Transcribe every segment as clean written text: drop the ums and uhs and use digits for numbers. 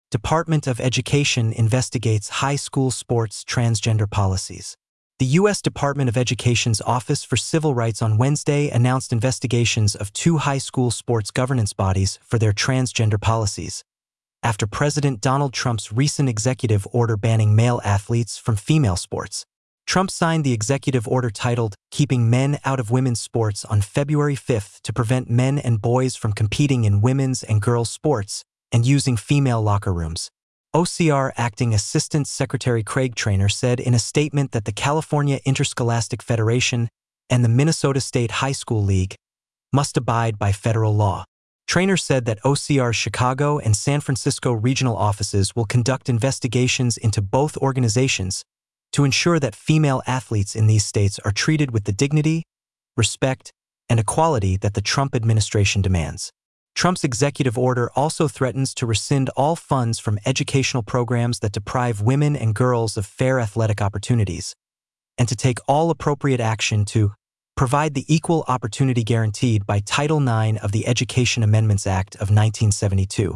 Department of Education investigates high school sports transgender policies. The U.S. Department of Education's Office for Civil Rights on Wednesday announced investigations of 2 high school sports governance bodies for their transgender policies, after President Donald Trump's recent executive order banning male athletes from female sports. Trump signed the executive order titled Keeping Men Out of Women's Sports on February 5th to prevent men and boys from competing in women's and girls' sports and using female locker rooms. OCR Acting Assistant Secretary Craig Traynor said in a statement that the California Interscholastic Federation and the Minnesota State High School League must abide by federal law. Traynor said that OCR's Chicago and San Francisco regional offices will conduct investigations into both organizations to ensure that female athletes in these states are treated with the dignity, respect, and equality that the Trump administration demands. Trump's executive order also threatens to rescind all funds from educational programs that deprive women and girls of fair athletic opportunities, and to take all appropriate action to provide the equal opportunity guaranteed by Title IX of the Education Amendments Act of 1972.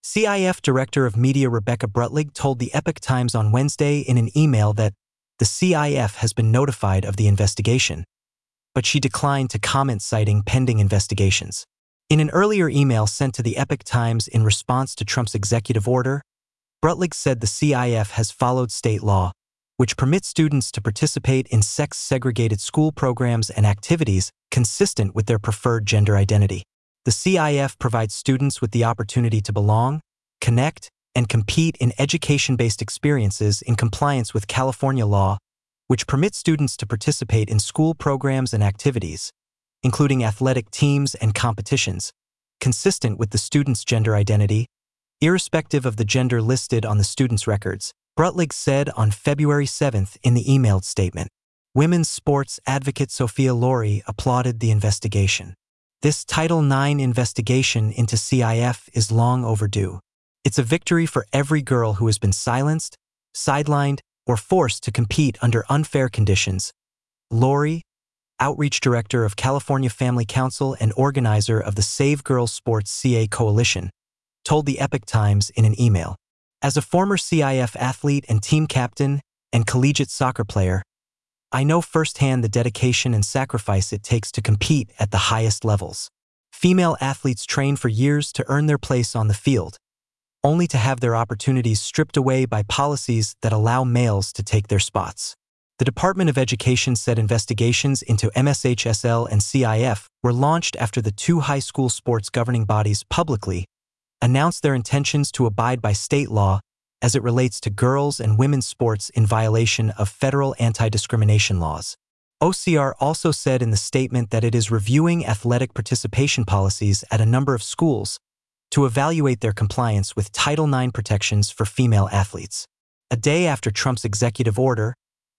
CIF Director of Media Rebecca Brutlig told the Epoch Times on Wednesday in an email that the CIF has been notified of the investigation, but she declined to comment, citing pending investigations. In an earlier email sent to the Epoch Times in response to Trump's executive order, Brutlig said the CIF has followed state law, which permits students to participate in sex-segregated school programs and activities consistent with their preferred gender identity. The CIF provides students with the opportunity to belong, connect, and compete in education-based experiences in compliance with California law, which permits students to participate in school programs and activities, including athletic teams and competitions, consistent with the student's gender identity, irrespective of the gender listed on the student's records, Brutlig said on February 7th in the emailed statement. Women's sports advocate Sophia Laurie applauded the investigation. This Title IX investigation into CIF is long overdue. It's a victory for every girl who has been silenced, sidelined, or forced to compete under unfair conditions. Laurie, Outreach Director of California Family Council and organizer of the Save Girls Sports CA Coalition, told the Epoch Times in an email. As a former CIF athlete and team captain and collegiate soccer player, I know firsthand the dedication and sacrifice it takes to compete at the highest levels. Female athletes train for years to earn their place on the field, only to have their opportunities stripped away by policies that allow males to take their spots. The Department of Education said investigations into MSHSL and CIF were launched after the 2 high school sports governing bodies publicly announced their intentions to abide by state law as it relates to girls' and women's sports in violation of federal anti-discrimination laws. OCR also said in the statement that it is reviewing athletic participation policies at a number of schools to evaluate their compliance with Title IX protections for female athletes. A day after Trump's executive order,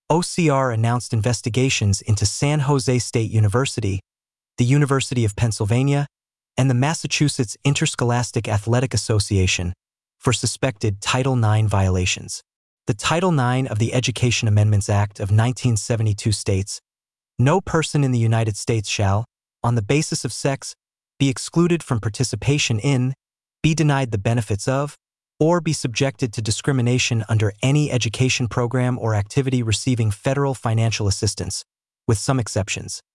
OCR announced investigations into San Jose State University, the University of Pennsylvania, and the Massachusetts Interscholastic Athletic Association for suspected Title IX violations. The Title IX of the Education Amendments Act of 1972 states, "No person in the United States shall, on the basis of sex, be excluded from participation in, be denied the benefits of, or be subjected to discrimination under any education program or activity receiving federal financial assistance, with some exceptions."